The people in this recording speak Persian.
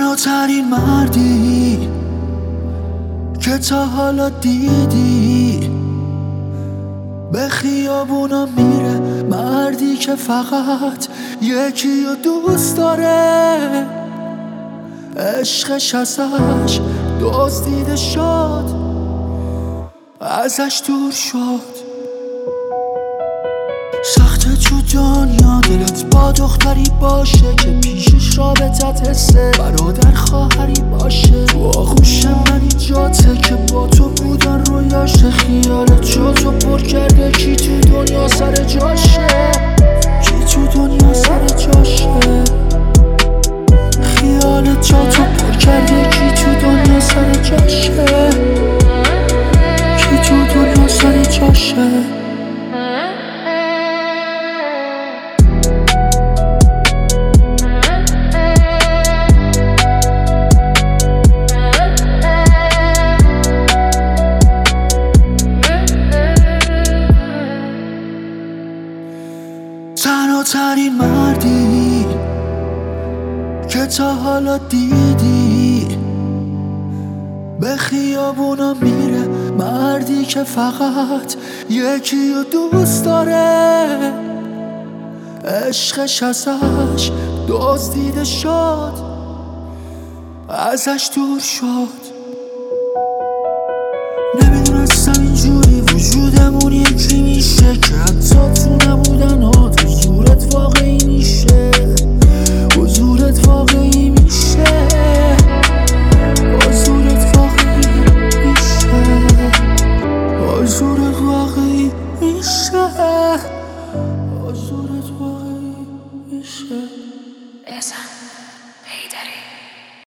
تنها ترین مردی که تا حالا دیدی، به خیابونا میره مردی که فقط یکی رو دوست داره، عشقش ازش دزدیده شد، ازش دور شد. سخته تو دنیا دلت با دختری باشه که پیشش رابطت حسه برادر خواهری باشه. تو آغوش من ایجاته که با تو بودن رویاشه، خیالت جا تو پر کرده کی تو دنیا سر جاشه، کی تو دنیا سر جاشه. خیالت جا تو پر کرده کی تو دنیا سر جاشه، کی تو دنیا سر جاشه. تنها ترین مردی که تا حالا دیدی، به خیابونا میره مردی که فقط یکی رو دوست داره، عشقش ازش دزدیده شد، ازش دور شد. نمیدونستم اینجوری وجودمون یکی میشه که حتی تو نبودن ها حضورت واقعی میشه، حضورت واقعی میشه، حضورت واقعی میشه، حضورت واقعی میشه، حضورت واقعی میشه.